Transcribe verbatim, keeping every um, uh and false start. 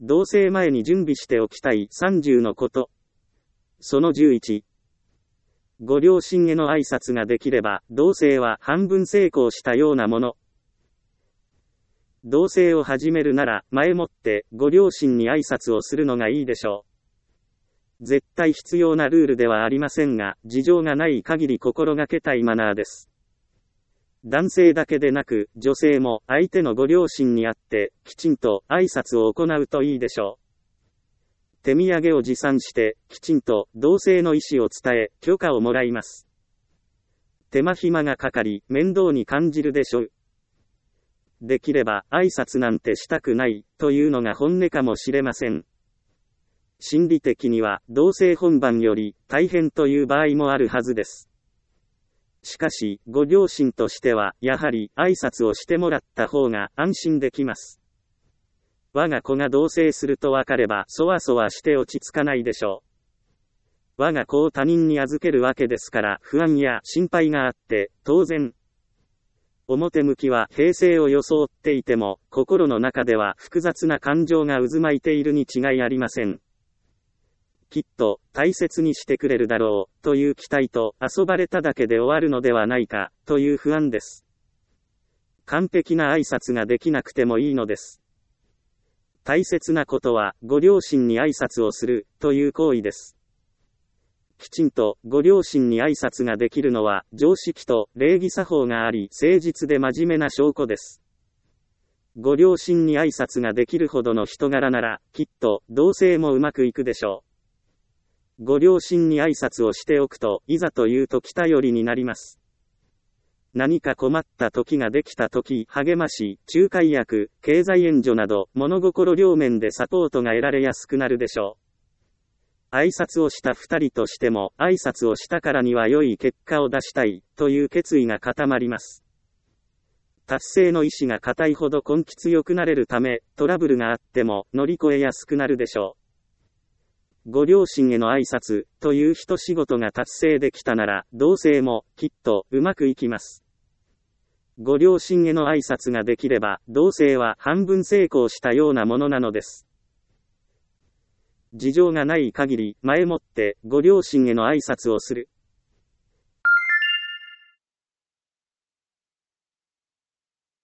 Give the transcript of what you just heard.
同棲前に準備しておきたいさんじゅうのこと。そのじゅういち。ご両親への挨拶ができれば、同棲は半分成功したようなもの。同棲を始めるなら、前もってご両親に挨拶をするのがいいでしょう。絶対必要なルールではありませんが、事情がない限り心がけたいマナーです。男性だけでなく、女性も相手のご両親に会って、きちんと挨拶を行うといいでしょう。手土産を持参して、きちんと同棲の意思を伝え、許可をもらいます。手間暇がかかり、面倒に感じるでしょう。できれば、挨拶なんてしたくない、というのが本音かもしれません。心理的には、同棲本番より大変という場合もあるはずです。しかし、ご両親としては、やはり挨拶をしてもらった方が安心できます。我が子が同棲するとわかれば、そわそわして落ち着かないでしょう。我が子を他人に預けるわけですから、不安や心配があって、当然。表向きは平静を装っていても、心の中では複雑な感情が渦巻いているに違いありません。きっと、大切にしてくれるだろう、という期待と、遊ばれただけで終わるのではないか、という不安です。完璧な挨拶ができなくてもいいのです。大切なことは、ご両親に挨拶をする、という行為です。きちんと、ご両親に挨拶ができるのは、常識と礼儀作法があり、誠実で真面目な証拠です。ご両親に挨拶ができるほどの人柄なら、きっと、同棲もうまくいくでしょう。ご両親に挨拶をしておくと、いざという時頼りになります。何か困った時ができた時、励まし、仲介役、経済援助など、物心両面でサポートが得られやすくなるでしょう。挨拶をした二人としても、挨拶をしたからには良い結果を出したい、という決意が固まります。達成の意志が固いほど根気強くなれるため、トラブルがあっても、乗り越えやすくなるでしょう。ご両親への挨拶、という一仕事が達成できたなら、同棲も、きっと、うまくいきます。ご両親への挨拶ができれば、同棲は半分成功したようなものなのです。事情がない限り、前もって、ご両親への挨拶をする。